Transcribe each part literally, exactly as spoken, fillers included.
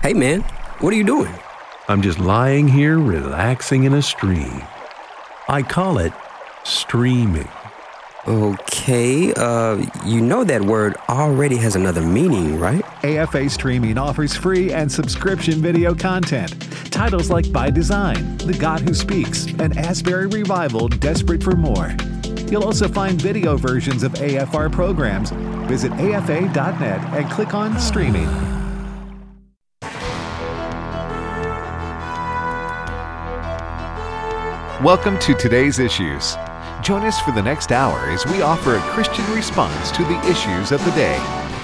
Hey, man, what are you doing? I'm just lying here relaxing in a stream. I call it streaming. Okay, uh, you know that word already has another meaning, right? A F A Streaming offers free and subscription video content. Titles like By Design, The God Who Speaks, and Asbury Revival, Desperate for More. You'll also find video versions of A F R programs. Visit A F A dot net and click on Streaming. Welcome to today's issues. Join us for the next hour as we offer a Christian response to the issues of the day.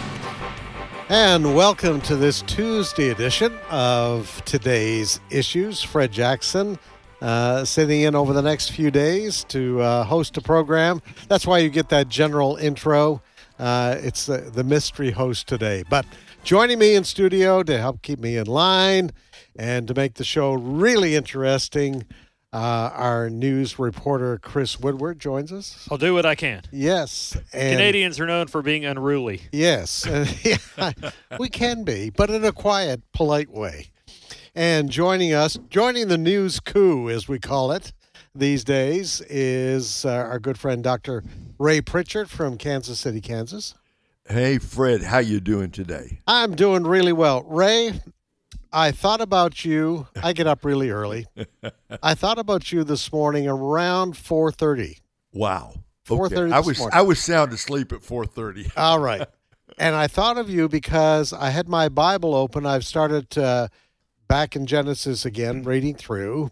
And welcome to this Tuesday edition of today's issues. Fred Jackson uh, sitting in over the next few days to uh, host a program. That's why you get that general intro. Uh, it's the, the mystery host today. But joining me in studio to help keep me in line and to make the show really interesting, Uh, our news reporter, Chris Woodward, joins us. I'll do what I can. Yes. And Canadians are known for being unruly. yes. Uh, yeah, we can be, but in a quiet, polite way. And joining us, joining the news coup, as we call it these days, is uh, our good friend, Doctor Ray Pritchard from Kansas City, Kansas. Hey, Fred, how you doing today? I'm doing really well. Ray, I thought about you. I get up really early. I thought about you this morning around four thirty. Wow. four thirty Okay. I this was morning. I was sound asleep at four thirty. All right. And I thought of you because I had my Bible open. I've started uh, back in Genesis again, reading through.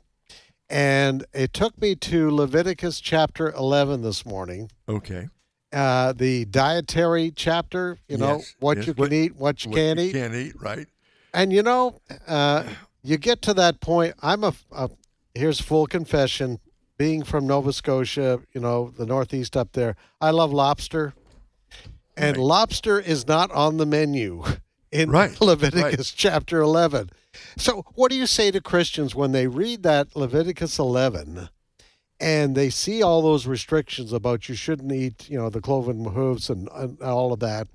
And it took me to Leviticus chapter eleven this morning. Okay. Uh, the dietary chapter, you know, Yes, what yes. you can What- eat, what you What can't you eat. Can't eat, right? And you know, uh, you get to that point. I'm a, a here's full confession. Being from Nova Scotia, you know, the Northeast up there, I love lobster, and Right. lobster is not on the menu in Right, Leviticus right. chapter eleven. So, what do you say to Christians when they read that Leviticus eleven? And they see all those restrictions about you shouldn't eat, you know, the cloven hooves and, and all of that,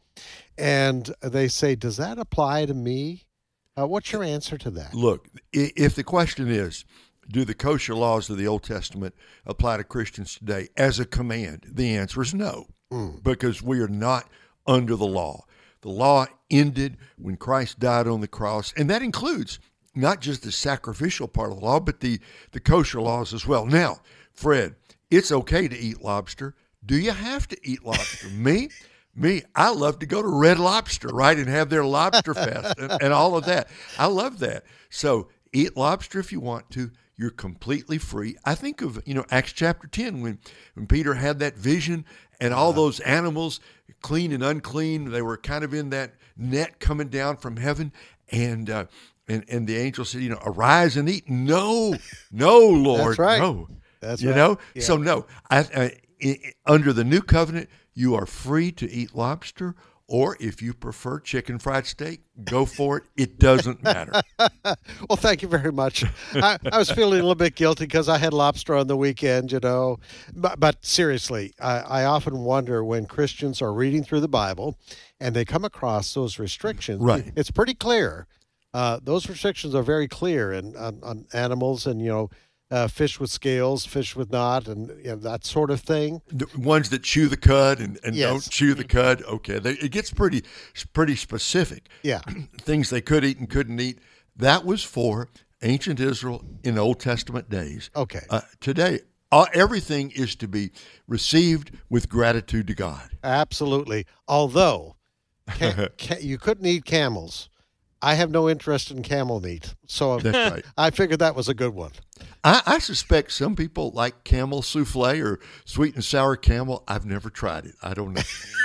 and they say, "Does that apply to me?" Uh, what's your answer to that? Look, i- if the question is, do the kosher laws of the Old Testament apply to Christians today as a command? The answer is no, Mm. because we are not under the law. The law ended when Christ died on the cross, and that includes not just the sacrificial part of the law, but the, the kosher laws as well. Now, Fred, it's okay to eat lobster. Do you have to eat lobster? Me? Me, I love to go to Red Lobster, right, and have their lobster fest and, and all of that. I love that. So eat lobster if you want to. You're completely free. I think of, you know, Acts chapter ten when, when Peter had that vision and all those animals, clean and unclean, they were kind of in that net coming down from heaven. And uh, and, and the angel said, you know, arise and eat. No, no, Lord, That's right. no. That's you right. know? Yeah. So, no, I, I, I, under the new covenant, you are free to eat lobster, or if you prefer chicken fried steak, go for it. It doesn't matter. Well, thank you very much. I, I was feeling a little bit guilty because I had lobster on the weekend, you know. But, but seriously, I, I often wonder when Christians are reading through the Bible and they come across those restrictions. Right. It's pretty clear. Uh, those restrictions are very clear in, on, on animals and, you know, uh, fish with scales, fish with not, and you know, that sort of thing. The ones that chew the cud and, and Yes. don't chew the cud, okay, they, it gets pretty pretty specific. Yeah. Things they could eat and couldn't eat. That was for ancient Israel in Old Testament days. Okay. Uh, today, uh, everything is to be received with gratitude to God. Absolutely. Although ca- ca- you couldn't eat camels. I have no interest in camel meat. So That's right. I figured that was a good one. I, I suspect some people like camel souffle or sweet and sour camel. I've never tried it. I don't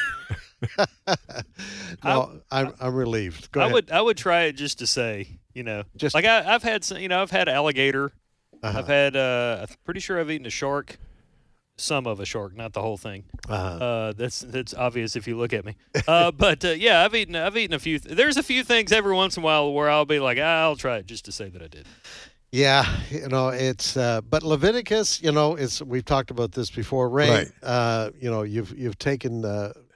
know. No, I'm, I'm relieved. Go I ahead. would I would try it just to say, you know, Just- like I, I've had some, you know, I've had alligator. Uh-huh. I've had, uh, I'm pretty sure I've eaten a shark, some of a shark, not the whole thing. Uh-huh. Uh, that's that's obvious if you look at me. Uh, but uh, yeah, I've eaten I've eaten a few. Th- there's a few things every once in a while where I'll be like, ah, I'll try it just to say that I did. Yeah, you know, it's uh, but Leviticus, you know, it's we've talked about this before. Ray, Right. uh, you know, you've you've taken uh,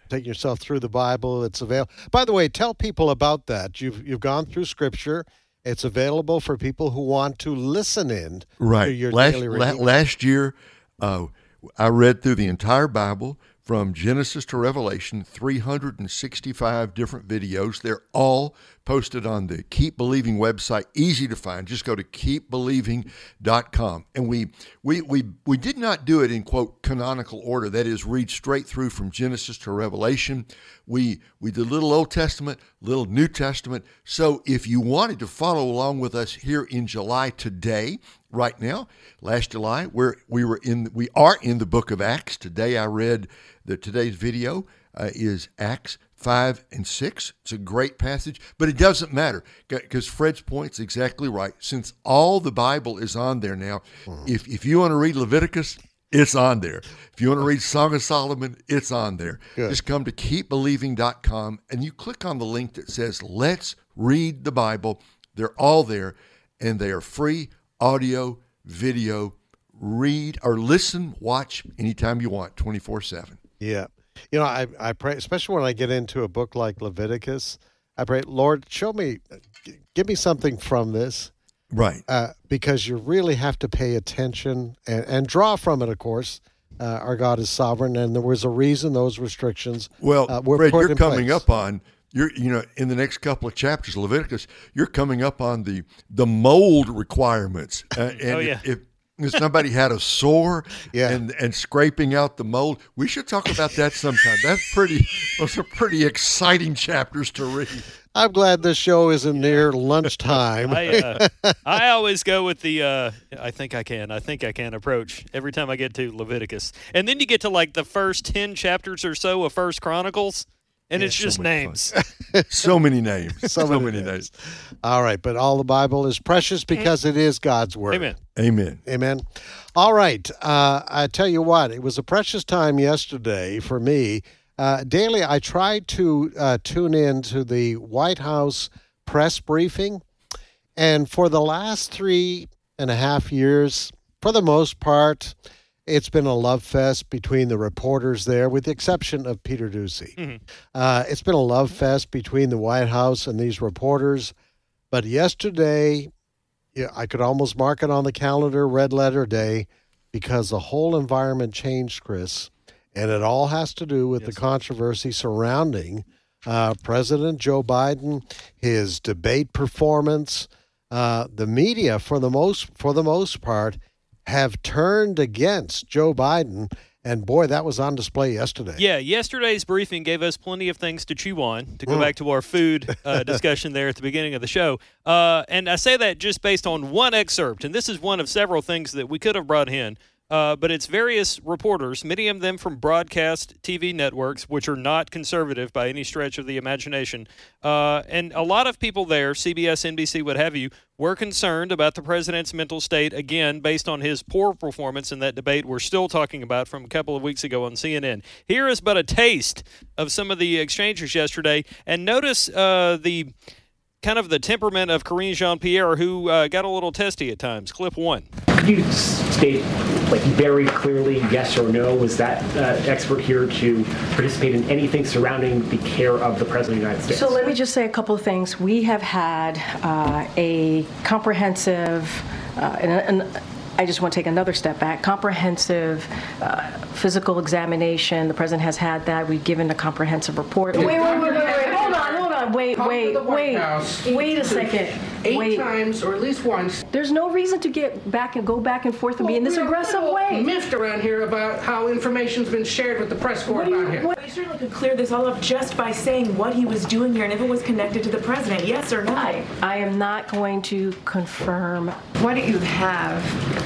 taking yourself through the Bible. It's available. By the way, tell people about that. You've you've gone through Scripture. It's available for people who want to listen in right. to your last, daily la- reading. Last year, uh, I read through the entire Bible from Genesis to Revelation, three hundred sixty-five different videos. They're all posted on the Keep Believing website, easy to find. Just go to keep believing dot com. And we we we we did not do it in, quote, canonical order. That is, read straight through from Genesis to Revelation. We we did a little Old Testament, little New Testament. So if you wanted to follow along with us here in July today, right now, last July, we're, we were in we are in the book of Acts. Today I read that today's video uh, is Acts five and six. It's a great passage, but it doesn't matter because Fred's point's exactly right. Since all the Bible is on there now, mm-hmm. if if you want to read Leviticus, it's on there. If you want to read Song of Solomon, it's on there. Good. Just come to keep believing dot com and you click on the link that says, let's read the Bible. They're all there and they are free, audio, video, read or listen, watch anytime you want, twenty-four seven. Yeah. You know, I, I pray, especially when I get into a book like Leviticus, I pray, Lord, show me, give me something from this. Right. Uh, because you really have to pay attention and, and draw from it, of course. Uh, our God is sovereign, and there was a reason those restrictions well, uh, were Fred, put you're in coming place. up on, you're, you know, in the next couple of chapters, Leviticus, you're coming up on the the mold requirements. Uh, and oh, yeah. if, if somebody had a sore yeah. and, and scraping out the mold, we should talk about that sometime. That's pretty, those are pretty exciting chapters to read. I'm glad this show isn't near lunchtime. I, uh, I always go with the, uh, I think I can, I think I can approach every time I get to Leviticus. And then you get to like the first ten chapters or so of First Chronicles, and yeah, it's so just names. so many names. So, so many, many names. names. All right, but all the Bible is precious because it is God's word. Amen. Amen. Amen. All right. Uh, I tell you what, it was a precious time yesterday for me. Uh, daily, I tried to uh, tune in to the White House press briefing, and for the last three and a half years, for the most part, it's been a love fest between the reporters there, with the exception of Peter Doocy. Mm-hmm. Uh, it's been a love fest between the White House and these reporters, but yesterday, yeah, I could almost mark it on the calendar, red letter day, because the whole environment changed, Chris. And it all has to do with yes, the controversy surrounding uh, President Joe Biden, his debate performance. Uh, the media, for the most for the most part, have turned against Joe Biden. And, boy, that was on display yesterday. Yeah, yesterday's briefing gave us plenty of things to chew on, to go mm. back to our food uh, discussion there at the beginning of the show. Uh, and I say that just based on one excerpt, and this is one of several things that we could have brought in. Uh, but it's various reporters, many of them from broadcast T V networks, which are not conservative by any stretch of the imagination. Uh, and a lot of people there, C B S, N B C, what have you, were concerned about the president's mental state, again, based on his poor performance in that debate we're still talking about from a couple of weeks ago on C N N. Here is but a taste of some of the exchanges yesterday. And notice uh, the kind of the temperament of Karine Jean-Pierre, who uh, got a little testy at times. Clip one. Could you state, like, very clearly, yes or no, was that uh, expert here to participate in anything surrounding the care of the President of the United States? So let me just say a couple of things. We have had uh, a comprehensive, uh, and, and I just want to take another step back, comprehensive uh, physical examination. The President has had that. We've given a comprehensive report. Wait, wait, wait, wait, wait. Hold on, hold on. Wait, Come wait, to the White wait. House Wait a second. Eight wait. times, or at least once. There's no reason to get back and go back and forth and well, be in this aggressive way. Miffed around here about how information's been shared with the press corps about him. We certainly could clear this all up just by saying what he was doing here and if it was connected to the president. Yes or no? I, I am not going to confirm. Why don't you have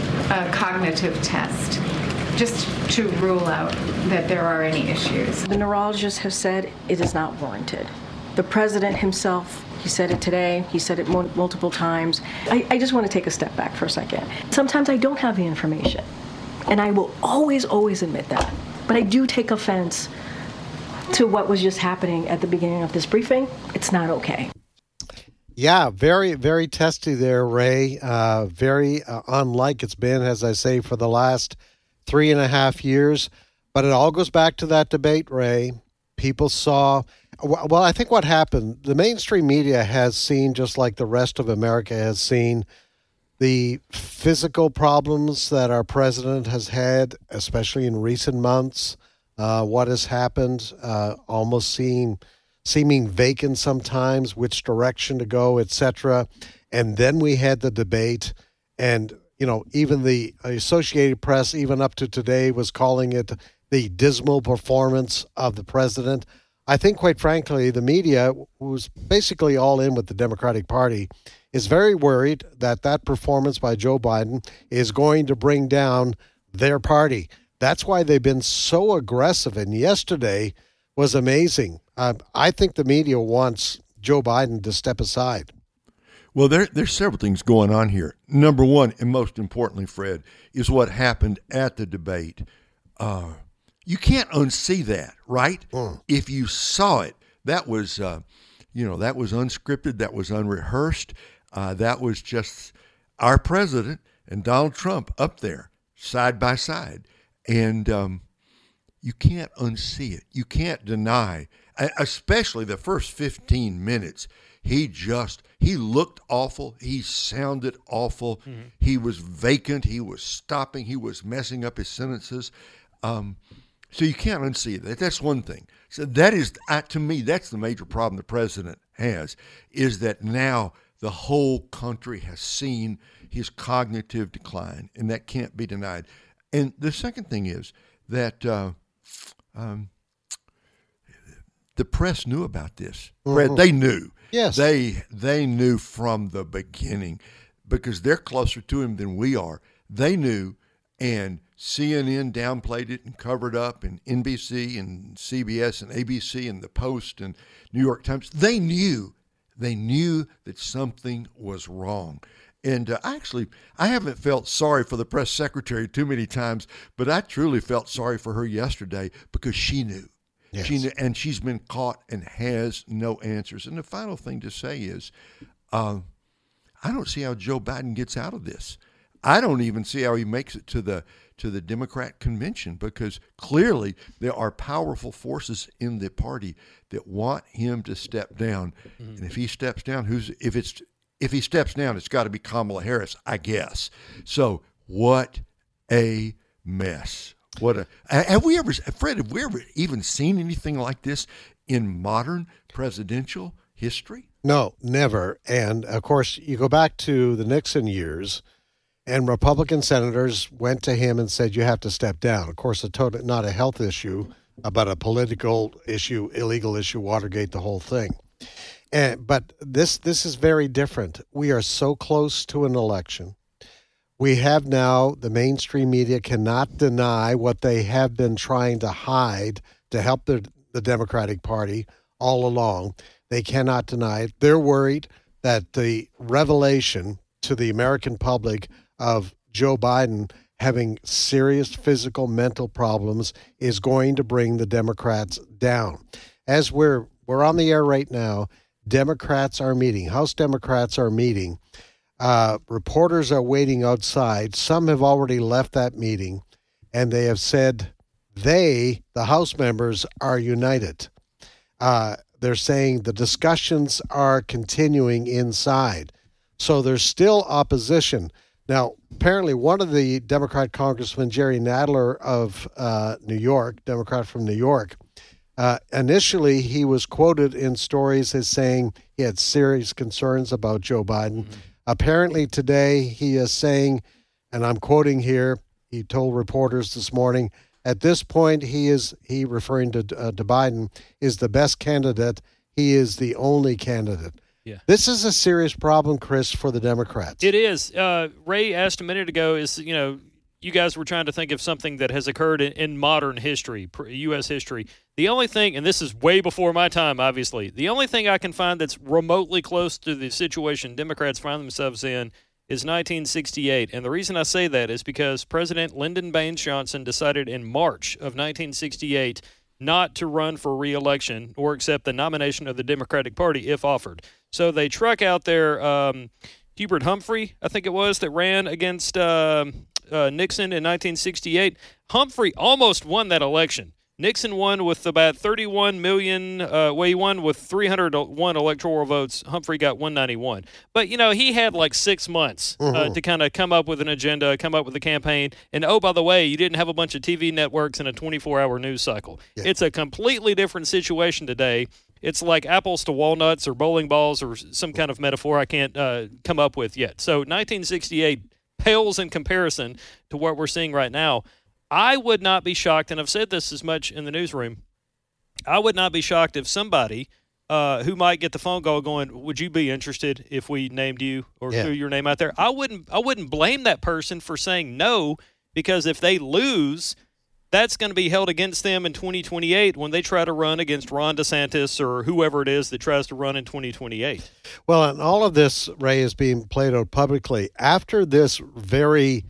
a cognitive test just to rule out that there are any issues? The neurologist has said it is not warranted. The president himself, he said it today, he said it mo- multiple times. I, I just want to take a step back for a second. Sometimes I don't have the information, and I will always, always admit that. But I do take offense to what was just happening at the beginning of this briefing. It's not okay. Yeah, very, very testy there, Ray. Uh, very uh, unlike it's been, as I say, for the last three and a half years. But it all goes back to that debate, Ray. people saw. Well, I think what happened, the mainstream media has seen, just like the rest of America has seen, the physical problems that our president has had, especially in recent months, uh, what has happened, uh, almost seem, seeming vacant sometimes, which direction to go, et cetera. And then we had the debate, and, you know, even the Associated Press, even up to today, was calling it the dismal performance of the president. I think, quite frankly, the media, who's basically all in with the Democratic Party, is very worried that that performance by Joe Biden is going to bring down their party. That's why they've been so aggressive. And yesterday was amazing. Uh, I think the media wants Joe Biden to step aside. Well, there, there's several things going on here. Number one, and most importantly, Fred, is what happened at the debate. Uh, you can't unsee that, right? Mm. If you saw it, that was, uh, you know, that was unscripted, that was unrehearsed. Uh, that was just our president and Donald Trump up there side by side. And um, you can't unsee it. You can't deny, especially the first fifteen minutes. He just, he looked awful. He sounded awful. Mm-hmm. He was vacant. He was stopping. He was messing up his sentences. Um, so you can't unsee that. That's one thing. So that is, uh, to me, that's the major problem the president has, is that now the whole country has seen his cognitive decline, and that can't be denied. And the second thing is that uh, um, the press knew about this. Mm-hmm. Fred, they knew. Yes. They they knew from the beginning, because they're closer to him than we are. They knew, and C N N downplayed it and covered up, and N B C and C B S and A B C and the Post and New York Times. They knew. They knew that something was wrong. And uh, actually, I haven't felt sorry for the press secretary too many times, but I truly felt sorry for her yesterday, because she knew. Yes. She knew, and she's been caught and has no answers. And the final thing to say is, uh, I don't see how Joe Biden gets out of this. I don't even see how he makes it to the to the Democrat convention, because clearly there are powerful forces in the party that want him to step down. Mm-hmm. And if he steps down, who's if it's if he steps down, it's got to be Kamala Harris, I guess. So what a mess. What a have we ever, Fred, have we ever even seen anything like this in modern presidential history? No, never. And of course, you go back to the Nixon years, and Republican senators went to him and said, you have to step down. Of course, a total, not a health issue, but a political issue, illegal issue, Watergate, the whole thing. And, but this this is very different. We are so close to an election. We have now, the mainstream media cannot deny what they have been trying to hide to help the, the Democratic Party all along. They cannot deny it. They're worried that the revelation to the American public of Joe Biden having serious physical, mental problems is going to bring the Democrats down. As we're we're on the air right now, Democrats are meeting. House Democrats are meeting. Uh, reporters are waiting outside. Some have already left that meeting, and they have said they, the House members, are united. Uh, they're saying the discussions are continuing inside. So there's still opposition. Now, apparently one of the Democrat congressmen, Jerry Nadler of uh, New York, Democrat from New York, uh, initially he was quoted in stories as saying he had serious concerns about Joe Biden. Mm-hmm. Apparently today he is saying, and I'm quoting here, he told reporters this morning, at this point he is, he referring to, uh, to Biden, is the best candidate. He is the only candidate. Yeah. This is a serious problem, Chris, for the Democrats. It is. Uh, Ray asked a minute ago, is, you know, you guys were trying to think of something that has occurred in, in modern history, U S history. The only thing, and this is way before my time, obviously, the only thing I can find that's remotely close to the situation Democrats find themselves in is nineteen sixty-eight. And the reason I say that is because President Lyndon Baines Johnson decided in March of nineteen sixty-eight not to run for re-election or accept the nomination of the Democratic Party if offered. So they truck out there um, Hubert Humphrey, I think it was, that ran against uh, uh, Nixon in nineteen sixty-eight. Humphrey almost won that election. Nixon won with about thirty-one million. Uh, well, he won with three hundred one electoral votes. Humphrey got one ninety-one. But, you know, he had like six months uh, Mhm. to kind of come up with an agenda, come up with a campaign. And, oh, by the way, you didn't have a bunch of T V networks and a twenty-four hour news cycle. Yeah. It's a completely different situation today. It's like apples to walnuts or bowling balls or some kind of metaphor I can't uh, come up with yet. So nineteen sixty-eight pales in comparison to what we're seeing right now. I would not be shocked, and I've said this as much in the newsroom, I would not be shocked if somebody uh, who might get the phone call going, would you be interested if we named you or Yeah. threw your name out there? I wouldn't I wouldn't blame that person for saying no, because if they lose, that's going to be held against them in twenty twenty-eight when they try to run against Ron DeSantis or whoever it is that tries to run in twenty twenty-eight. Well, and all of this, Ray, is being played out publicly. After this very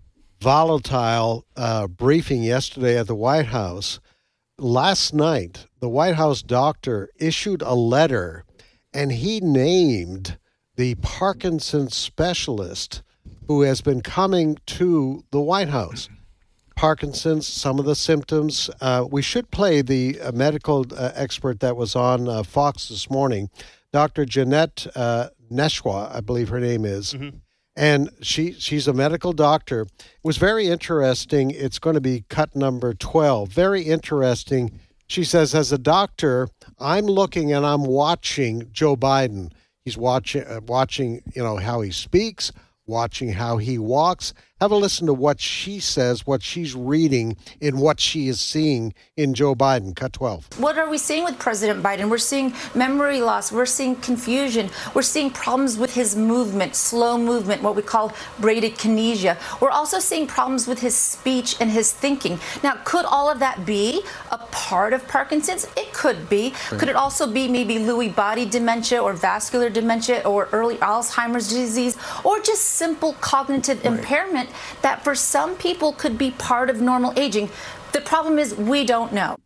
volatile uh, briefing yesterday at the White House, last night, the White House doctor issued a letter, and he named the Parkinson's specialist who has been coming to the White House. Parkinson's, some of the symptoms. Uh, we should play the uh, medical uh, expert that was on uh, Fox this morning, Doctor Jeanette uh, Neshwa, I believe her name is. Mm-hmm. And she she's a medical doctor. It was very interesting. It's going to be cut number twelve. Very interesting. She says, as a doctor, I'm looking and I'm watching Joe Biden. He's watching, uh, watching, you know, how he speaks, watching how he walks. Have a listen to what she says, what she's reading, and what she is seeing in Joe Biden. Cut twelve. What are we seeing with President Biden? We're seeing memory loss. We're seeing confusion. We're seeing problems with his movement, slow movement, what we call bradykinesia. We're also seeing problems with his speech and his thinking. Now, could all of that be a part of Parkinson's? It could be. Sure. Could it also be maybe Lewy body dementia or vascular dementia or early Alzheimer's disease or just simple cognitive Right. impairment that for some people could be part of normal aging? The problem is we don't know.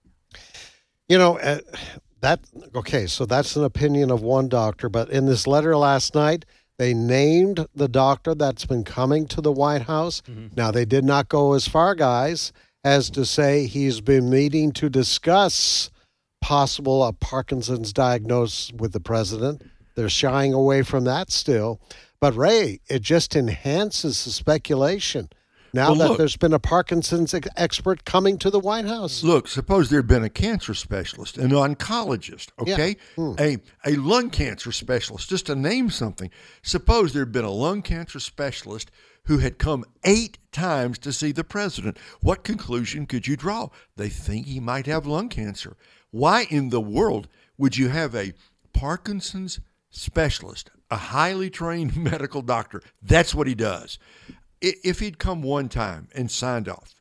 You know, uh, that, okay, so that's an opinion of one doctor, but in this letter last night, they named the doctor that's been coming to the White House. Mm-hmm. Now, they did not go as far, guys, as to say he's been meeting to discuss possible uh, Parkinson's diagnosis with the president. They're shying away from that still. But, Ray, it just enhances the speculation now Well, that look. there's been a Parkinson's ex- expert coming to the White House. Look, suppose there had been a cancer specialist, an oncologist, okay? Yeah. Hmm. A, a lung cancer specialist, just to name something. Suppose there had been a lung cancer specialist who had come eight times to see the president. What conclusion could you draw? They think he might have lung cancer. Why in the world would you have a Parkinson's specialist, a highly trained medical doctor? That's what he does. I- If he'd come one time and signed off,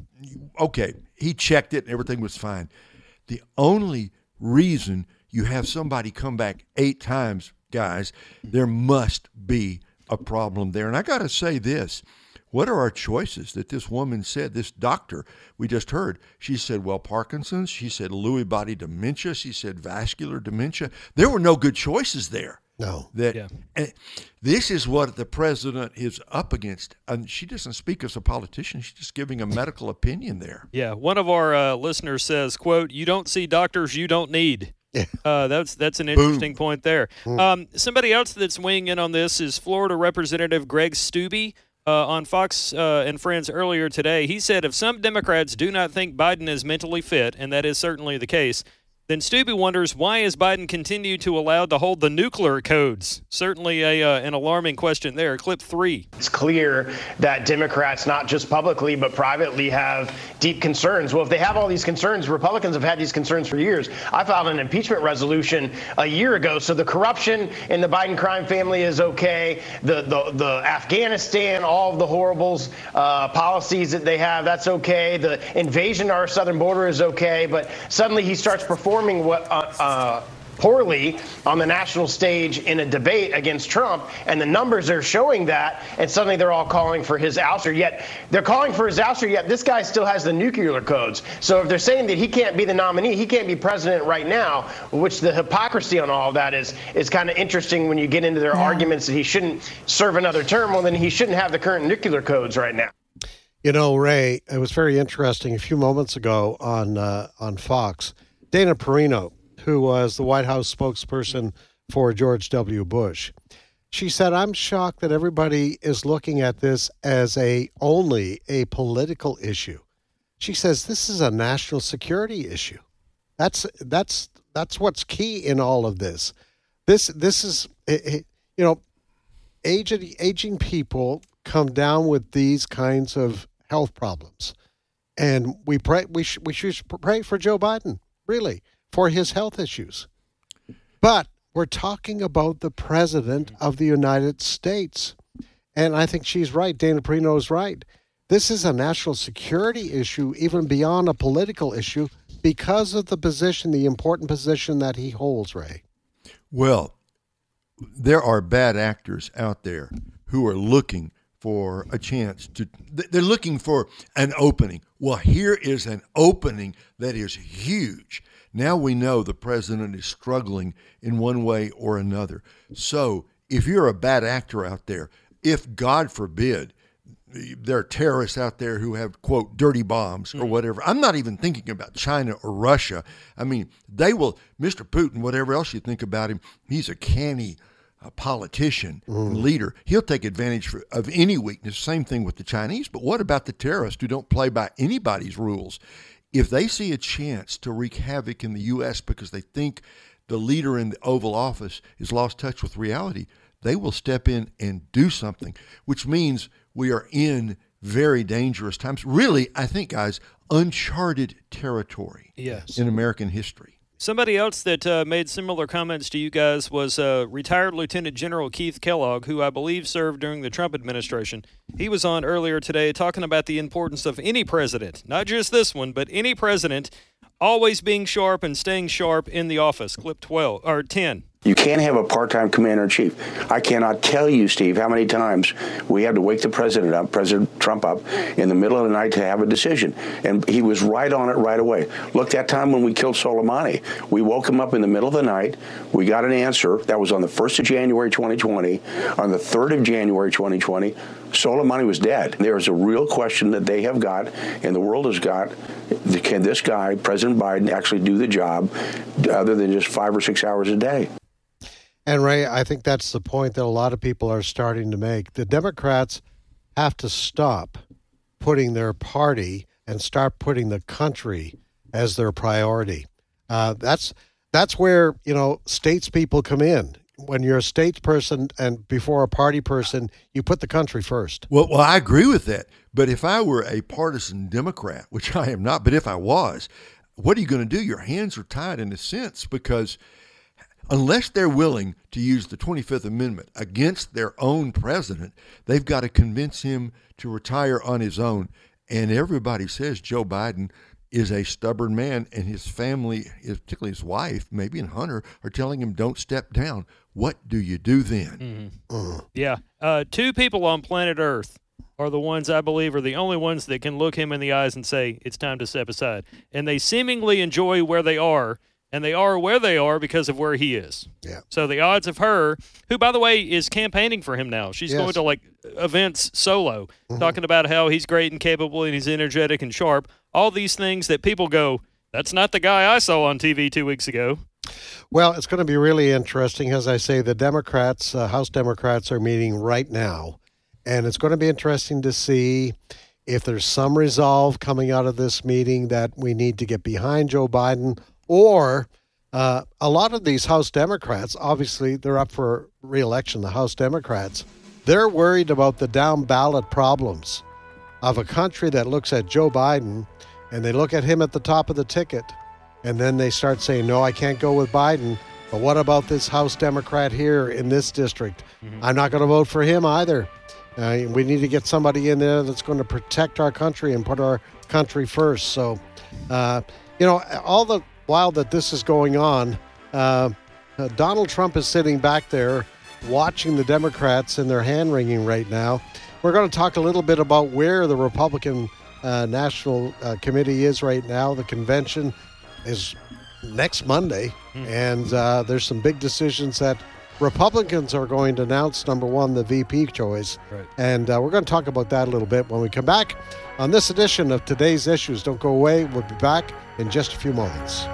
okay, he checked it and everything was fine. The only reason you have somebody come back eight times, guys, there must be a problem there. And I got to say this. What are our choices that this woman said, this doctor we just heard? She said, well, Parkinson's. She said Lewy body dementia. She said vascular dementia. There were no good choices there. No. That Yeah. and this is what the president is up against. And she doesn't speak as a politician. She's just giving a medical opinion there. Yeah, one of our uh, listeners says, quote, you don't see doctors you don't need. Uh, that's that's an interesting point there. Um, somebody else that's weighing in on this is Florida Representative Greg Steube. Uh, on Fox uh, and Friends earlier today, he said if some Democrats do not think Biden is mentally fit, and that is certainly the case, then Steube wonders why is Biden continue to allow to hold the nuclear codes? Certainly a uh, an alarming question there. Clip three. It's clear that Democrats, not just publicly but privately, have deep concerns. Well, if they have all these concerns, Republicans have had these concerns for years. I filed an impeachment resolution a year ago. So the corruption in the Biden crime family is okay. The the, the Afghanistan, all of the horribles, uh, policies that they have, that's okay. The invasion of our southern border is okay. But suddenly he starts performing what uh, uh, poorly on the national stage in a debate against Trump, and the numbers are showing that, and suddenly they're all calling for his ouster. Yet they're calling for his ouster, yet this guy still has the nuclear codes. So if they're saying that he can't be the nominee, he can't be president right now, which the hypocrisy on all of that is is kind of interesting when you get into their Yeah. arguments that he shouldn't serve another term. Well, then he shouldn't have the current nuclear codes right now. You know, Ray, it was very interesting. A few moments ago on uh, on Fox, Dana Perino, who was the White House spokesperson for George W. Bush, she said, "I'm shocked that everybody is looking at this as a only a political issue." She says this is a national security issue. That's that's that's what's key in all of this. This this is you know, aging aging people come down with these kinds of health problems, and we pray we sh- we should pray for Joe Biden, really, for his health issues. But we're talking about the president of the United States, and I think she's right. Dana Perino is right. This is a national security issue, even beyond a political issue, because of the position, the important position that he holds, Ray. Well, there are bad actors out there who are looking for a chance to, they're looking for an opening. Well, here is an opening that is huge. Now we know the president is struggling in one way or another. So if you're a bad actor out there, if God forbid, there are terrorists out there who have, quote, dirty bombs or whatever. I'm not even thinking about China or Russia. I mean, they will, Mister Putin, whatever else you think about him, he's a canny a politician, mm. leader. He'll take advantage for, of any weakness. Same thing with the Chinese. But what about the terrorists who don't play by anybody's rules? If they see a chance to wreak havoc in the U S because they think the leader in the Oval Office has lost touch with reality, they will step in and do something, which means we are in very dangerous times. Really, I think, guys, uncharted territory yes. in American history. Somebody else that uh, made similar comments to you guys was uh, retired Lieutenant General Keith Kellogg, who I believe served during the Trump administration. He was on earlier today talking about the importance of any president, not just this one, but any president, always being sharp and staying sharp in the office. Clip twelve or ten. You can't have a part-time commander-in-chief. I cannot tell you, Steve, how many times we had to wake the president up, President Trump up, in the middle of the night to have a decision. And he was right on it right away. Look, that time when we killed Soleimani, we woke him up in the middle of the night. We got an answer. That was on the first of January twenty twenty. On the third of January twenty twenty, Soleimani was dead. There is a real question that they have got, and the world has got, can this guy, President Biden, actually do the job other than just five or six hours a day? And Ray, I think that's the point that a lot of people are starting to make. The Democrats have to stop putting their party and start putting the country as their priority. Uh, that's that's where, you know, statespeople come in. When you're a statesperson and before a party person, you put the country first. Well, well, I agree with that. But if I were a partisan Democrat, which I am not, but if I was, what are you going to do? Your hands are tied in a sense, because unless they're willing to use the twenty-fifth Amendment against their own president, they've got to convince him to retire on his own. And everybody says Joe Biden is a stubborn man, and his family, particularly his wife, maybe and Hunter, are telling him don't step down. What do you do then? Mm-hmm. Yeah. Uh, two people on planet Earth are the ones I believe are the only ones that can look him in the eyes and say it's time to step aside. And they seemingly enjoy where they are. And they are where they are because of where he is. Yeah. So the odds of her, who, by the way, is campaigning for him now. She's yes. going to, like, events solo, mm-hmm. talking about how he's great and capable and he's energetic and sharp. All these things that people go, that's not the guy I saw on T V two weeks ago. Well, it's going to be really interesting. As I say, the Democrats, uh, House Democrats are meeting right now. And it's going to be interesting to see if there's some resolve coming out of this meeting that we need to get behind Joe Biden. Or uh, a lot of these House Democrats, obviously they're up for re-election, the House Democrats, they're worried about the down ballot problems of a country that looks at Joe Biden and they look at him at the top of the ticket and then they start saying, no, I can't go with Biden. But what about this House Democrat here in this district? Mm-hmm. I'm not going to vote for him either. Uh, we need to get somebody in there that's going to protect our country and put our country first. So, uh, you know, all the while that this is going on, uh, uh, Donald Trump is sitting back there watching the Democrats in their hand-wringing right now. We're going to talk a little bit about where the Republican uh, National uh, Committee is right now. The convention is next Monday, mm. and uh, there's some big decisions that Republicans are going to announce, number one, the V P choice. Right. And uh, we're going to talk about that a little bit when we come back on this edition of Today's Issues. Don't go away. We'll be back in just a few moments.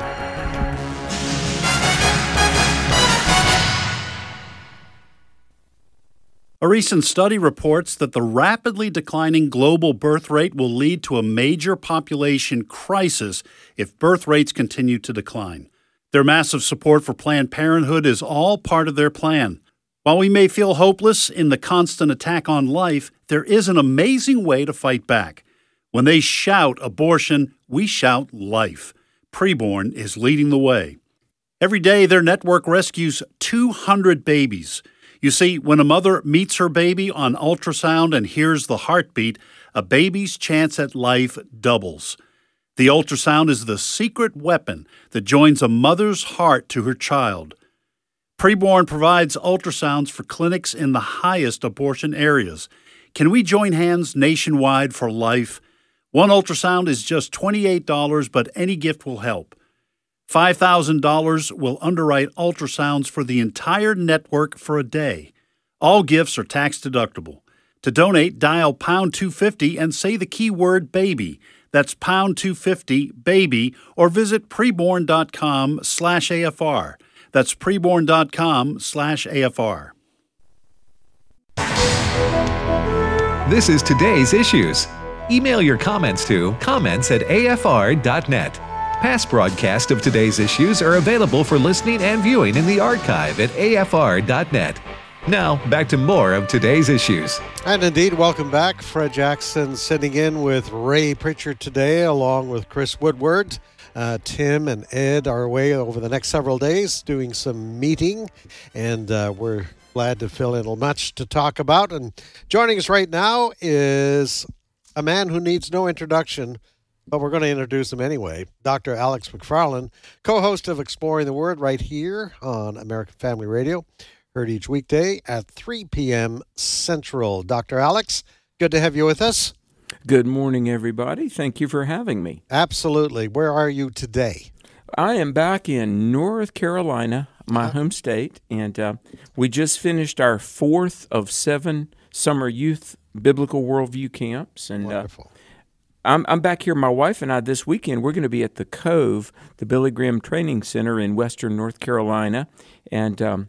A recent study reports that the rapidly declining global birth rate will lead to a major population crisis if birth rates continue to decline. Their massive support for Planned Parenthood is all part of their plan. While we may feel hopeless in the constant attack on life, there is an amazing way to fight back. When they shout abortion, we shout life. Preborn is leading the way. Every day, their network rescues two hundred babies. You see, when a mother meets her baby on ultrasound and hears the heartbeat, a baby's chance at life doubles. The ultrasound is the secret weapon that joins a mother's heart to her child. Preborn provides ultrasounds for clinics in the highest abortion areas. Can we join hands nationwide for life? One ultrasound is just twenty-eight dollars, but any gift will help. five thousand dollars will underwrite ultrasounds for the entire network for a day. All gifts are tax deductible. To donate, dial pound two fifty and say the keyword baby. That's pound two fifty baby, or visit preborn.com slash AFR. That's preborn.com slash AFR. This is Today's Issues. Email your comments to comments at A F R dot net. Past broadcasts of Today's Issues are available for listening and viewing in the archive at A F R dot net. Now, back to more of Today's Issues. And indeed, welcome back. Fred Jackson sitting in with Ray Pritchard today, along with Chris Woodward. Uh, Tim and Ed are away over the next several days doing some meeting, and uh, we're glad to fill in much to talk about. And joining us right now is a man who needs no introduction, but we're going to introduce him anyway. Doctor Alex McFarland, co-host of Exploring the Word right here on American Family Radio, heard each weekday at three p.m. Central. Doctor Alex, good to have you with us. Good morning, everybody. Thank you for having me. Absolutely. Where are you today? I am back in North Carolina, my uh-huh. home state, and uh, we just finished our fourth of seven summer youth biblical worldview camps. And Wonderful. Uh, I'm, I'm back here. My wife and I this weekend, we're going to be at the Cove, the Billy Graham Training Center in western North Carolina, and um,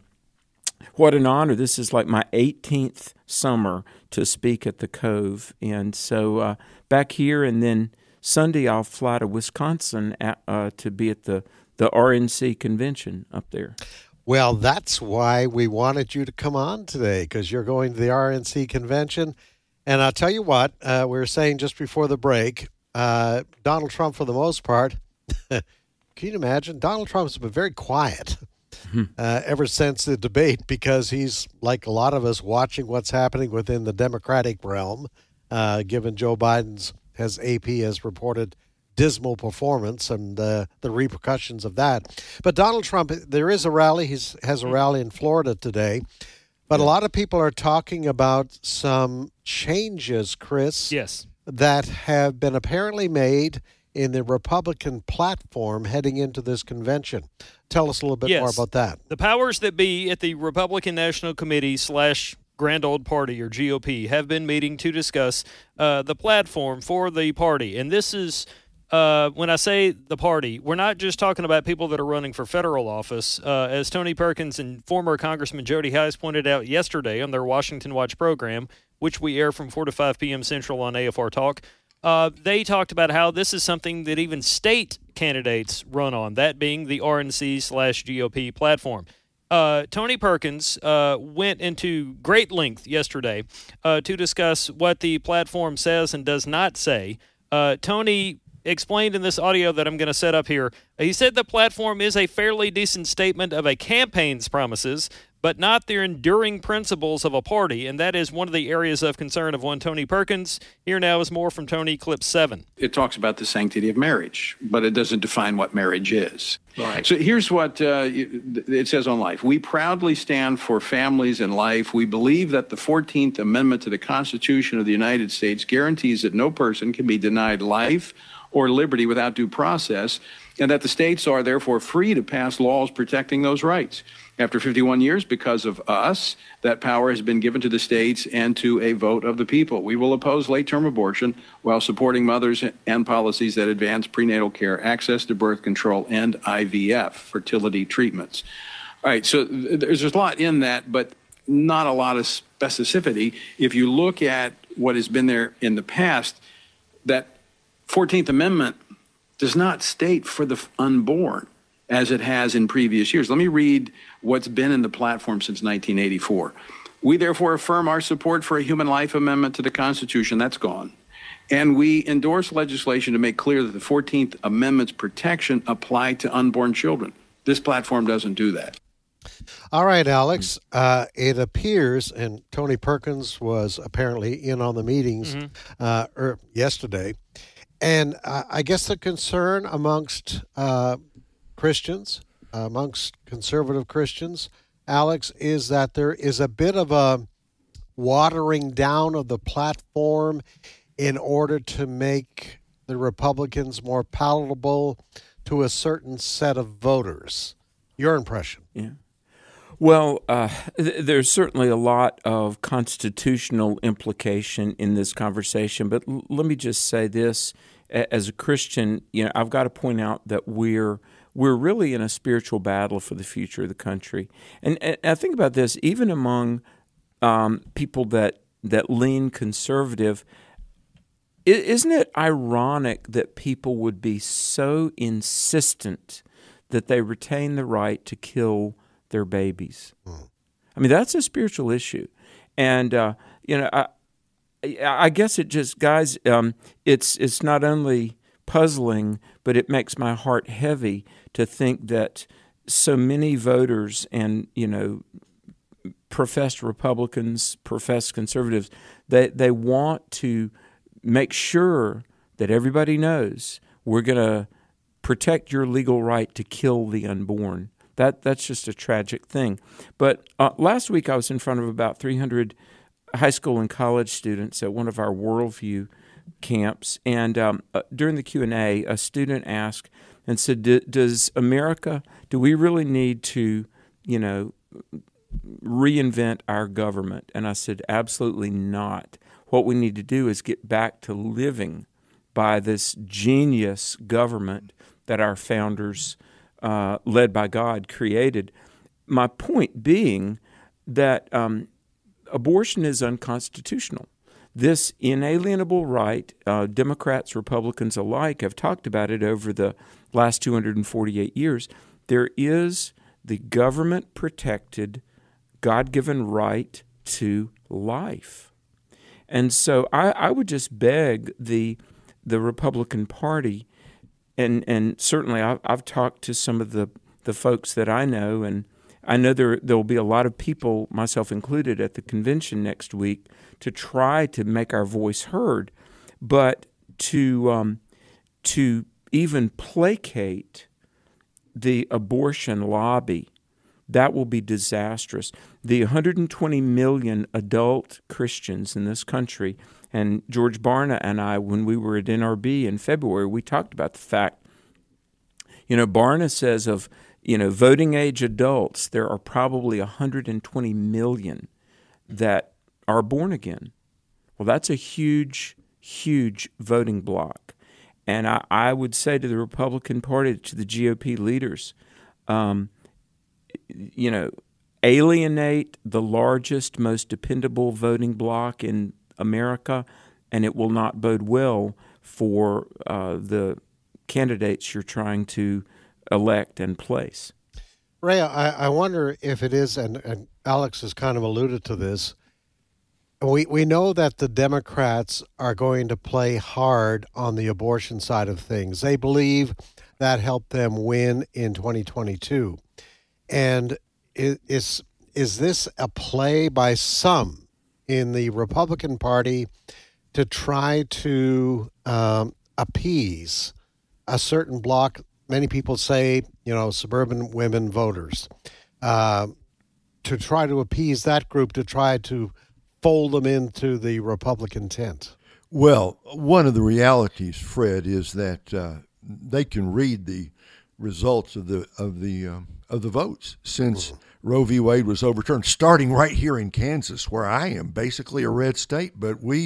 what an honor. This is like my eighteenth summer to speak at the Cove. And so uh, back here, and then Sunday I'll fly to Wisconsin at, uh, to be at the, the R N C convention up there. Well, that's why we wanted you to come on today, because you're going to the R N C convention. And I'll tell you what, uh, we were saying just before the break, uh, Donald Trump, for the most part, can you imagine? Donald Trump's been very quiet. Uh, ever since the debate, because he's, like a lot of us, watching what's happening within the Democratic realm, uh, given Joe Biden's, as A P has reported, dismal performance and uh, the repercussions of that. But Donald Trump, there is a rally. He has a rally in Florida today. But a lot of people are talking about some changes, Chris, yes, that have been apparently made in the Republican platform heading into this convention. Tell us a little bit yes. more about that. The powers that be at the Republican National Committee slash Grand Old Party, or G O P, have been meeting to discuss uh, the platform for the party. And this is, uh, when I say the party, we're not just talking about people that are running for federal office. Uh, as Tony Perkins and former Congressman Jody Hice pointed out yesterday on their Washington Watch program, which we air from four to five p.m. Central on A F R Talk, Uh, they talked about how this is something that even state candidates run on, that being the R N C slash G O P platform. Uh, Tony Perkins uh, went into great length yesterday uh, to discuss what the platform says and does not say. Uh, Tony explained in this audio that I'm going to set up here, he said the platform is a fairly decent statement of a campaign's promises, but not their enduring principles of a party, and that is one of the areas of concern of one Tony Perkins. Here now is more from Tony, clip seven. It talks about the sanctity of marriage, but it doesn't define what marriage is. Right. So here's what uh, it says on Life. We proudly stand for families and life. We believe that the fourteenth Amendment to the Constitution of the United States guarantees that no person can be denied life or liberty without due process, and that the states are therefore free to pass laws protecting those rights. After fifty-one years, because of us, that power has been given to the states and to a vote of the people. We will oppose late-term abortion while supporting mothers and policies that advance prenatal care, access to birth control, and I V F, fertility treatments. All right, so there's a lot in that, but not a lot of specificity. If you look at what has been there in the past, that fourteenth Amendment does not state for the unborn as it has in previous years. Let me read what's been in the platform since nineteen eighty-four. We therefore affirm our support for a human life amendment to the Constitution. That's gone. And we endorse legislation to make clear that the fourteenth Amendment's protection apply to unborn children. This platform doesn't do that. All right, Alex. Uh, it appears, and Tony Perkins was apparently in on the meetings Mm-hmm. uh, er, yesterday, and uh, I guess the concern amongst uh, Christians, amongst conservative Christians, Alex, is that there is a bit of a watering down of the platform in order to make the Republicans more palatable to a certain set of voters. Your impression? Yeah. Well, uh, th- there's certainly a lot of constitutional implication in this conversation, but l- let me just say this. A- as a Christian, you know, I've got to point out that we're we're really in a spiritual battle for the future of the country. And, and I think about this, even among um, people that, that lean conservative, i- isn't it ironic that people would be so insistent that they retain the right to kill their babies? I mean, that's a spiritual issue. And, uh, you know, I, I guess it just, guys, um, it's it's not only puzzling, but it makes my heart heavy to think that so many voters and, you know, professed Republicans, professed conservatives, they, they want to make sure that everybody knows we're going to protect your legal right to kill the unborn. That That's just a tragic thing. But uh, last week I was in front of about three hundred high school and college students at one of our Worldview camps, and um, uh, during the Q and A, a student asked and said, does America, do we really need to, you know, reinvent our government? And I said, absolutely not. What we need to do is get back to living by this genius government that our founders, uh, led by God, created. My point being that um, abortion is unconstitutional. This inalienable right, uh, Democrats, Republicans alike have talked about it over the last two hundred forty-eight years. There is the government-protected, God-given right to life. And so I, I would just beg the the Republican Party, and and certainly I've, I've talked to some of the, the folks that I know, and I know there there will be a lot of people, myself included, at the convention next week to try to make our voice heard, but to um, to even placate the abortion lobby, that will be disastrous. The one hundred twenty million adult Christians in this country, and George Barna and I, when we were at N R B in February, we talked about the fact, you know, Barna says of, you know, voting age adults, there are probably one hundred twenty million that are born again. Well, that's a huge, huge voting block. And I, I would say to the Republican Party, to the G O P leaders, um, you know, alienate the largest, most dependable voting block in America, and it will not bode well for uh, the candidates you're trying to elect and place. Ray, I, I wonder if it is, and, and Alex has kind of alluded to this, we, we know that the Democrats are going to play hard on the abortion side of things. They believe that helped them win in twenty twenty-two. And is, is this a play by some in the Republican Party to try to um, appease a certain block? Many people say, you know, suburban women voters, uh, to try to appease that group, to try to fold them into the Republican tent? Well, one of the realities, Fred, is that uh, they can read the results of the of the um, of the votes since mm-hmm. Roe v. Wade was overturned, starting right here in Kansas, where I am, basically a red state. But we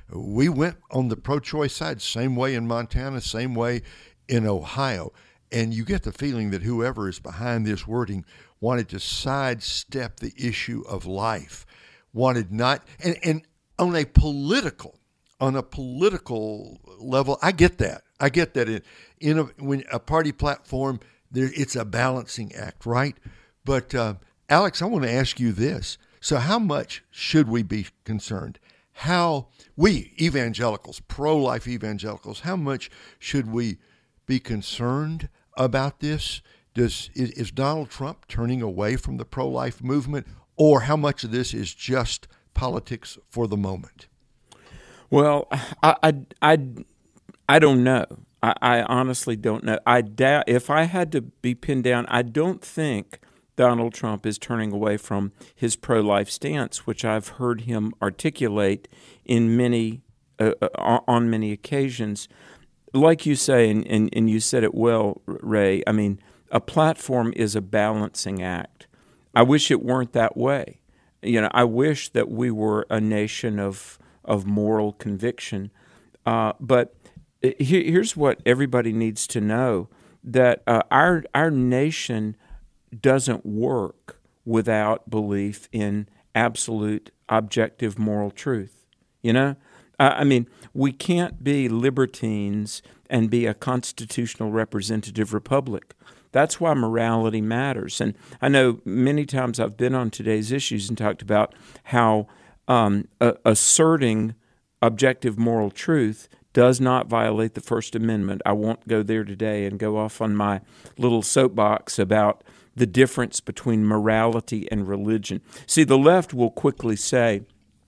we went on the pro-choice side, same way in Montana, same way in Ohio. And you get the feeling that whoever is behind this wording wanted to sidestep the issue of life, wanted not, and, and on a political, on a political level, I get that. I get that in, in a, when a party platform, there, it's a balancing act, right? But uh, Alex, I want to ask you this. So how much should we be concerned? How, we evangelicals, pro-life evangelicals, how much should we be concerned about this? Does is, is Donald Trump turning away from the pro-life movement, or how much of this is just politics for the moment? Well, I, I, I, I don't know. I, I honestly don't know. I doubt, if I had to be pinned down, I don't think Donald Trump is turning away from his pro-life stance, which I've heard him articulate in many uh, on many occasions. Like you say, and, and, and you said it well, Ray, I mean, a platform is a balancing act. I wish it weren't that way. You know, I wish that we were a nation of of moral conviction. Uh, but here, here's what everybody needs to know, that uh, our our nation doesn't work without belief in absolute objective moral truth. You know? I mean, we can't be libertines and be a constitutional representative republic. That's why morality matters. And I know many times I've been on Today's Issues and talked about how um, uh, asserting objective moral truth does not violate the First Amendment. I won't go there today and go off on my little soapbox about the difference between morality and religion. See, the left will quickly say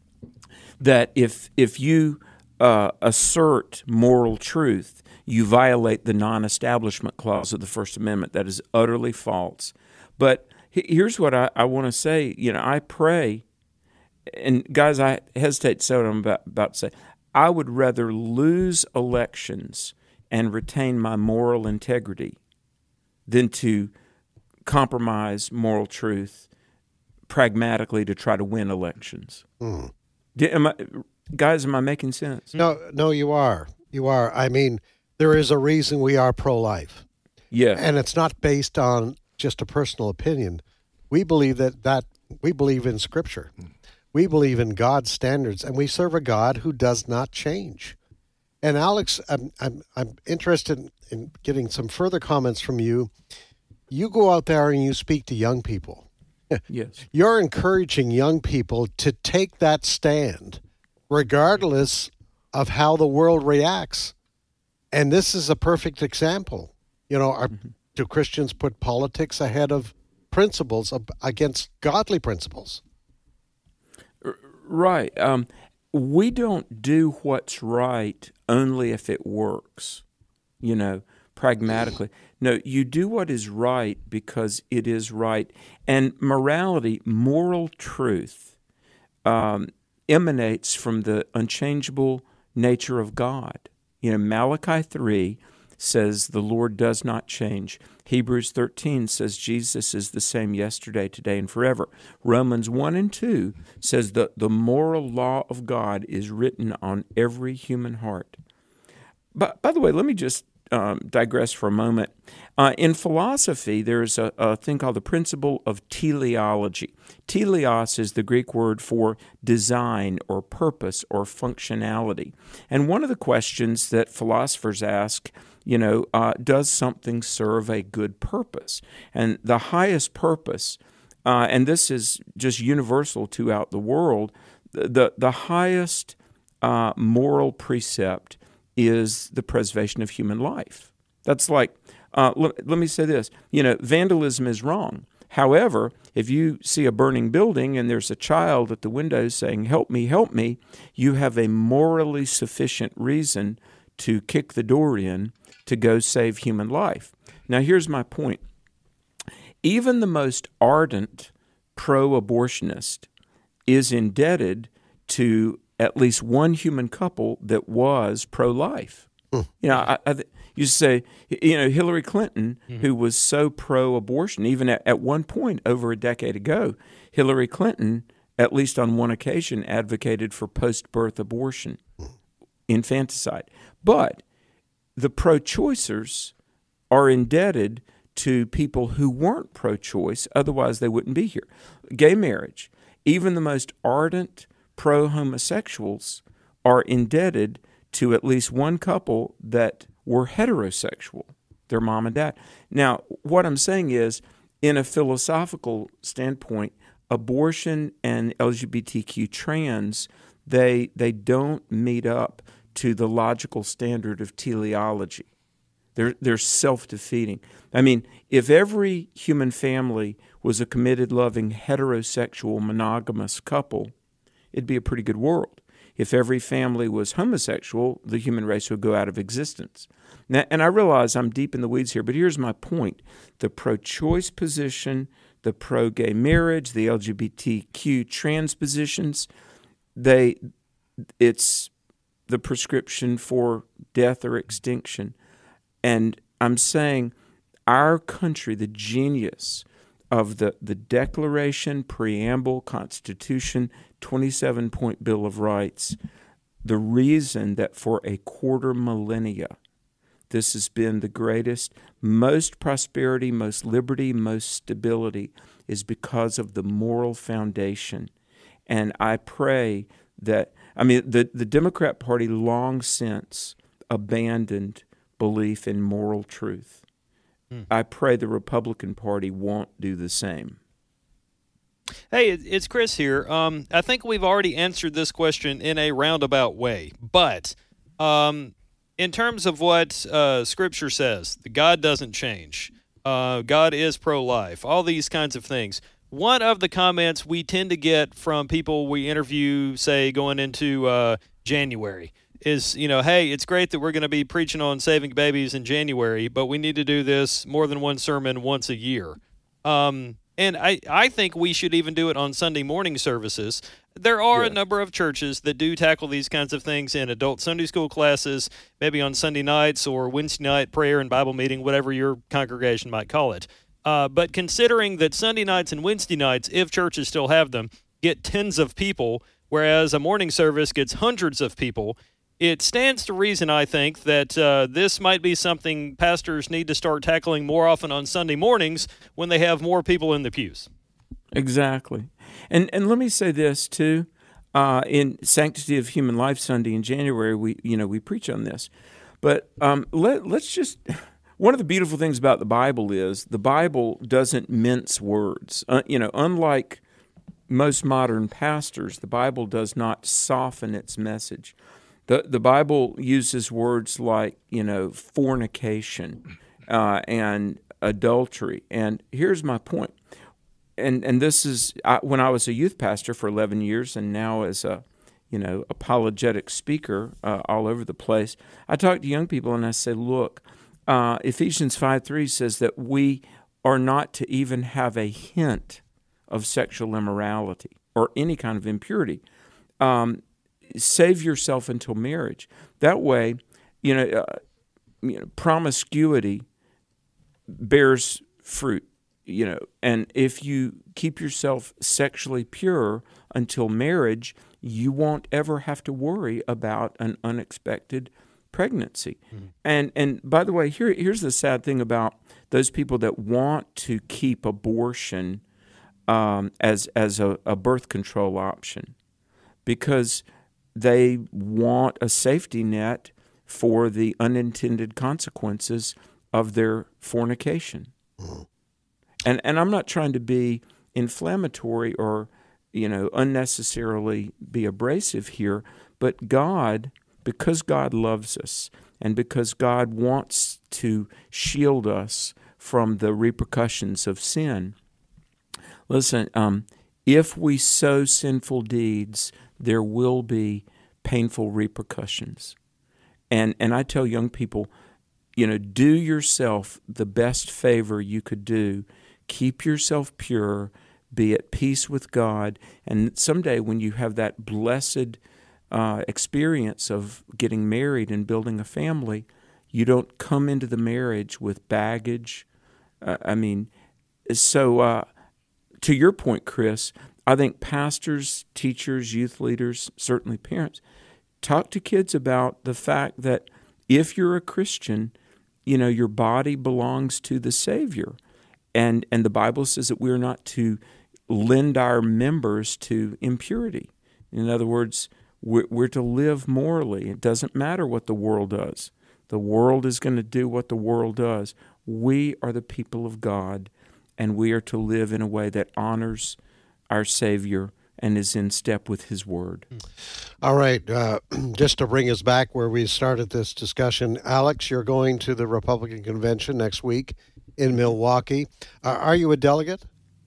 that if if you uh, assert moral truth, you violate the non-establishment clause of the First Amendment. That is utterly false. But here's what I, I want to say. You know, I pray, and guys, I hesitate to say what I'm about, about to say. I would rather lose elections and retain my moral integrity than to compromise moral truth pragmatically to try to win elections. Mm. Am I, guys, am I making sense? No, no, you are. You are. I mean, there is a reason we are pro-life. Yeah. And it's not based on just a personal opinion. We believe that, that we believe in Scripture. We believe in God's standards, and we serve a God who does not change. And Alex, I'm I'm, I'm interested in getting some further comments from you. You go out there and you speak to young people. Yes. You're encouraging young people to take that stand, regardless of how the world reacts. And this is a perfect example. You know, are, mm-hmm. do Christians put politics ahead of principles, against godly principles? Right. Um, we don't do what's right only if it works, you know, pragmatically. No, you do what is right because it is right. And morality, moral truth, um, emanates from the unchangeable nature of God. You know, Malachi three says the Lord does not change. Hebrews thirteen says Jesus is the same yesterday, today, and forever. Romans one and two says that the moral law of God is written on every human heart. But by the way, let me just um, digress for a moment. Uh, in philosophy, there's a, a thing called the principle of teleology. Teleos is the Greek word for design or purpose or functionality. And one of the questions that philosophers ask, you know, uh, does something serve a good purpose? And the highest purpose, uh, and this is just universal throughout the world, the, the highest uh, moral precept is the preservation of human life. That's like, uh, let, let me say this, you know, vandalism is wrong. However, if you see a burning building and there's a child at the window saying, help me, help me, you have a morally sufficient reason to kick the door in to go save human life. Now, here's my point. Even the most ardent pro-abortionist is indebted to at least one human couple that was pro-life. Mm. You know, I, I, You say, you know, Hillary Clinton, Mm-hmm. who was so pro-abortion, even at, at one point over a decade ago, Hillary Clinton, at least on one occasion, advocated for post-birth abortion, infanticide. But the pro-choicers are indebted to people who weren't pro-choice, otherwise they wouldn't be here. Gay marriage, even the most ardent pro-homosexuals are indebted to at least one couple that were heterosexual, their mom and dad. Now, what I'm saying is, in a philosophical standpoint, abortion and L G B T Q trans, they they don't meet up to the logical standard of teleology. They're, they're self-defeating. I mean, if every human family was a committed, loving, heterosexual, monogamous couple, it'd be a pretty good world. If every family was homosexual, the human race would go out of existence. Now, and I realize I'm deep in the weeds here, but here's my point. The pro-choice position, the pro-gay marriage, the L G B T Q trans positions, they, it's the prescription for death or extinction. And I'm saying our country, the genius of the, the Declaration, Preamble, Constitution, twenty-seven point Bill of Rights, the reason that for a quarter millennia this has been the greatest, most prosperity, most liberty, most stability is because of the moral foundation. And I pray that, I mean, the, the Democrat Party long since abandoned belief in moral truth. Hmm. I pray the Republican Party won't do the same. Hey, it's Chris here. Um, I think we've already answered this question in a roundabout way, but um, in terms of what uh, Scripture says, God doesn't change. Uh, God is pro-life, all these kinds of things. One of the comments we tend to get from people we interview, say, going into uh, January, is, you know, hey, it's great that we're going to be preaching on saving babies in January, but we need to do this more than one sermon once a year. Um, and I, I think we should even do it on Sunday morning services. There are yeah. a number of churches that do tackle these kinds of things in adult Sunday school classes, maybe on Sunday nights or Wednesday night prayer and Bible meeting, whatever your congregation might call it. Uh, but considering that Sunday nights and Wednesday nights, if churches still have them, get tens of people, whereas a morning service gets hundreds of people, it stands to reason, I think, that uh, this might be something pastors need to start tackling more often on Sunday mornings when they have more people in the pews. Exactly. And and let me say this, too. Uh, in Sanctity of Human Life Sunday in January, we you know we preach on this. But um, let, let's just... One of the beautiful things about the Bible is the Bible doesn't mince words. Uh, you know, unlike most modern pastors, the Bible does not soften its message. The the Bible uses words like, you know, fornication uh, and adultery. And here's my point. And and this is I, when I was a youth pastor for eleven years, and now as a, you know, apologetic speaker uh, all over the place. I talk to young people and I say, look, uh, Ephesians five three says that we are not to even have a hint of sexual immorality or any kind of impurity. Um, Save yourself until marriage. That way, you know, uh, you know, promiscuity bears fruit, you know, and if you keep yourself sexually pure until marriage, you won't ever have to worry about an unexpected pregnancy. Mm-hmm. And and by the way, here here's the sad thing about those people that want to keep abortion um, as as a, a birth control option, because they want a safety net for the unintended consequences of their fornication. Mm. And and I'm not trying to be inflammatory or, you know, unnecessarily be abrasive here, but God, because God loves us and because God wants to shield us from the repercussions of sin, listen, um, if we sow sinful deeds, there will be painful repercussions. And and I tell young people, you know, do yourself the best favor you could do. Keep yourself pure, be at peace with God, and someday when you have that blessed uh, experience of getting married and building a family, You don't come into the marriage with baggage. Uh, I mean, so uh, to your point, Chris, I think pastors, teachers, youth leaders, certainly parents, talk to kids about the fact that if you're a Christian, you know, your body belongs to the Savior. And and the Bible says that we're not to lend our members to impurity. In other words, we're, we're to live morally. It doesn't matter what the world does. The world is going to do what the world does. We are the people of God, and we are to live in a way that honors our Savior and is in step with His Word. All right. Uh, just to bring us back where we started this discussion, Alex, you're going to the Republican convention next week in Milwaukee. Uh, are you a delegate?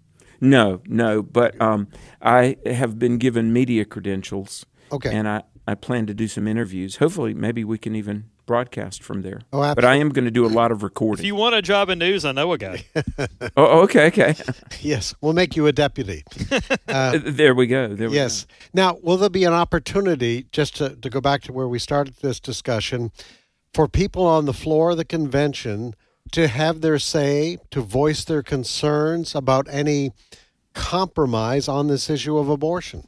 No, no, but um, I have been given media credentials. Okay. And I, I plan to do some interviews. Hopefully, maybe we can even broadcast from there. Oh, absolutely. But I am going to do a lot of recording. If you want a job in news, I know a guy. Oh, okay, okay. Yes, we'll make you a deputy. Uh, there we go. There we yes. go. Now, will there be an opportunity, just to, to go back to where we started this discussion, for people on the floor of the convention to have their say, to voice their concerns about any compromise on this issue of abortion?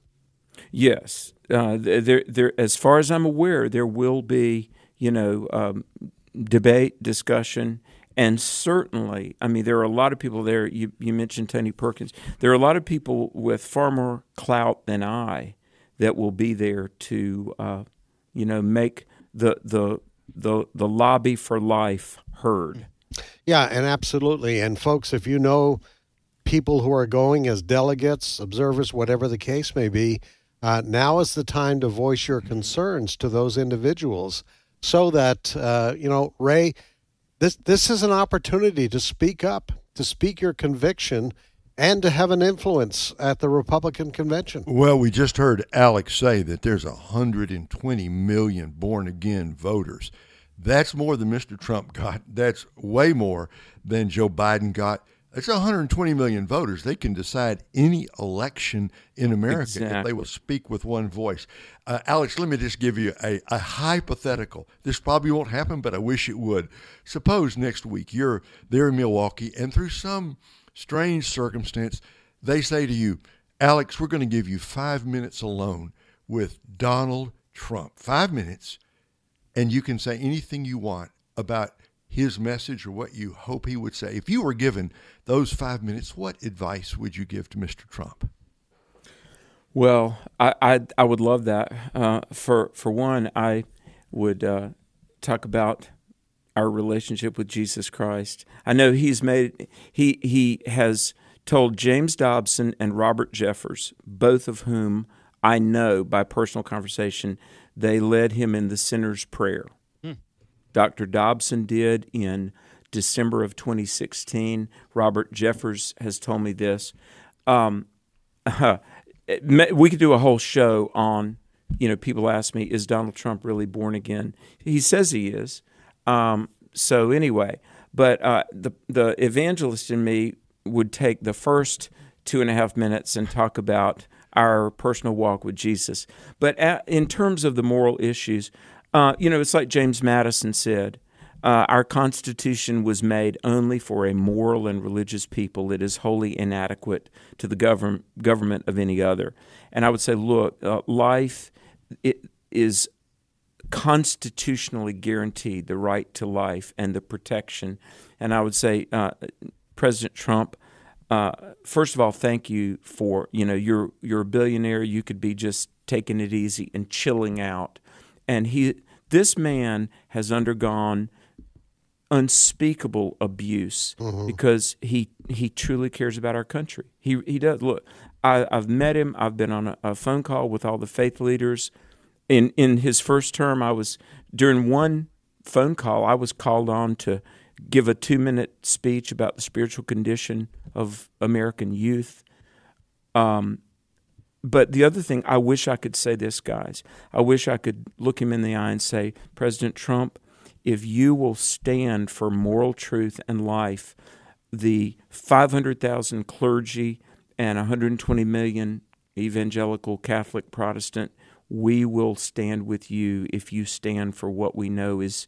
Yes. Uh, there, there. As far as I'm aware, there will be, you know, um, debate, discussion, and certainly, I mean, there are a lot of people there. You, you mentioned Tony Perkins. There are a lot of people with far more clout than I that will be there to, uh, you know, make the the the the lobby for life heard. Yeah, and absolutely. And folks, if you know people who are going as delegates, observers, whatever the case may be, uh, now is the time to voice your concerns to those individuals so that, uh, you know, Ray, this, this is an opportunity to speak up, to speak your conviction, and to have an influence at the Republican convention. Well, we just heard Alex say that there's one hundred twenty million born-again voters. That's more than Mister Trump got. That's way more than Joe Biden got. It's one hundred twenty million voters. They can decide any election in America Exactly. if they will speak with one voice. Uh, Alex, let me just give you a, a hypothetical. This probably won't happen, but I wish it would. Suppose next week you're there in Milwaukee, and through some strange circumstance, they say to you, Alex, we're going to give you five minutes alone with Donald Trump. Five minutes. And you can say anything you want about his message or what you hope he would say. If you were given those five minutes, what advice would you give to Mister Trump? Well, I I, I would love that. Uh, for for one, I would uh, talk about our relationship with Jesus Christ. I know he's made he he has told James Dobson and Robert Jeffers, both of whom I know by personal conversation, they led him in the sinner's prayer. Hmm. Doctor Dobson did in December of twenty sixteen. Robert Jeffers has told me this. Um, uh, we could do a whole show on, you know, people ask me, is Donald Trump really born again? He says he is. Um, so anyway, but uh, the the evangelist in me would take the first two and a half minutes and talk about our personal walk with Jesus. But at, in terms of the moral issues, uh, you know, it's like James Madison said, uh, our Constitution was made only for a moral and religious people. It is wholly inadequate to the govern- government of any other. And I would say, look, uh, life it is constitutionally guaranteed, the right to life and the protection. And I would say, uh, President Trump, Uh, first of all, thank you for, you know, you're you're a billionaire. You could be just taking it easy and chilling out. And he, this man has undergone unspeakable abuse mm-hmm. because he he truly cares about our country. He he does. Look, I, I've met him. I've been on a, a phone call with all the faith leaders. In in his first term, I was during one phone call, I was called on to give a two-minute speech about the spiritual condition of American youth. Um, but the other thing, I wish I could say this, guys. I wish I could look him in the eye and say, President Trump, if you will stand for moral truth and life, the five hundred thousand clergy and one hundred twenty million evangelical Catholic Protestant, we will stand with you if you stand for what we know is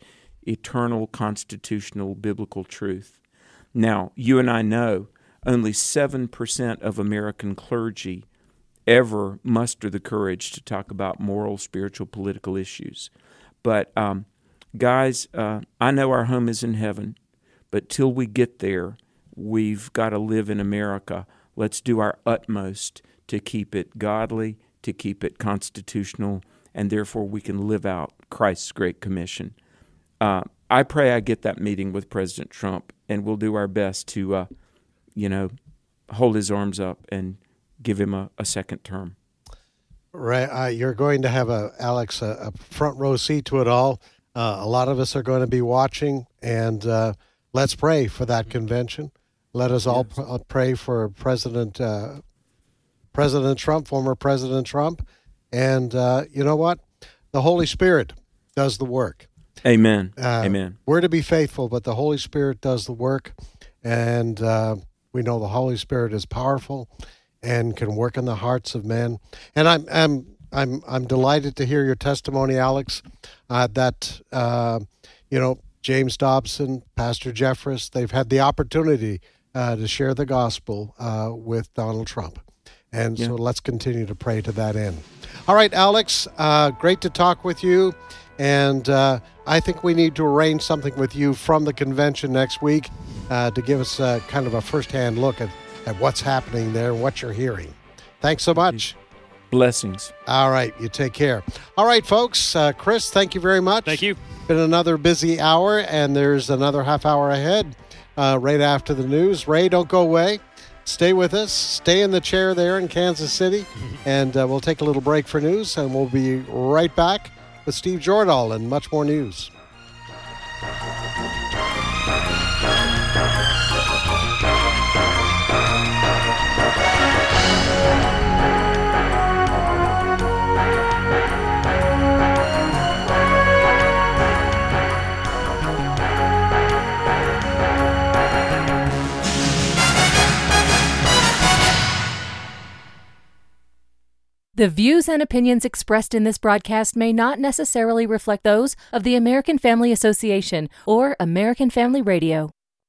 eternal, constitutional, biblical truth. Now, you and I know only seven percent of American clergy ever muster the courage to talk about moral, spiritual, political issues. But, um, guys, uh, I know our home is in heaven, but till we get there, we've got to live in America. Let's do our utmost to keep it godly, to keep it constitutional, and therefore we can live out Christ's Great Commission. Uh, I pray I get that meeting with President Trump, and we'll do our best to, uh, you know, hold his arms up and give him a, a second term. Right, uh, you're going to have a Alex a, a front row seat to it all. Uh, a lot of us are going to be watching, and uh, let's pray for that convention. Let us all yes. pr- pray for President uh, President Trump, former President Trump, and uh, you know what? The Holy Spirit does the work. Amen. Uh, Amen. We're to be faithful, but the Holy Spirit does the work, and uh, we know the Holy Spirit is powerful and can work in the hearts of men. And I'm I'm I'm I'm delighted to hear your testimony, Alex. Uh, that uh, you know James Dobson, Pastor Jeffress, they've had the opportunity uh, to share the gospel uh, with Donald Trump, and yeah. so let's continue to pray to that end. All right, Alex, uh, great to talk with you. And uh, I think we need to arrange something with you from the convention next week uh, to give us uh, kind of a firsthand look at, at what's happening there and what you're hearing. Thanks so much. Blessings. All right. You take care. All right, folks. Uh, Chris, thank you very much. Thank you. Been another busy hour, and there's another half hour ahead uh, right after the news. Ray, don't go away. Stay with us. Stay in the chair there in Kansas City, and uh, we'll take a little break for news, and we'll be right back with Steve Jordahl and much more news. The views and opinions expressed in this broadcast may not necessarily reflect those of the American Family Association or American Family Radio.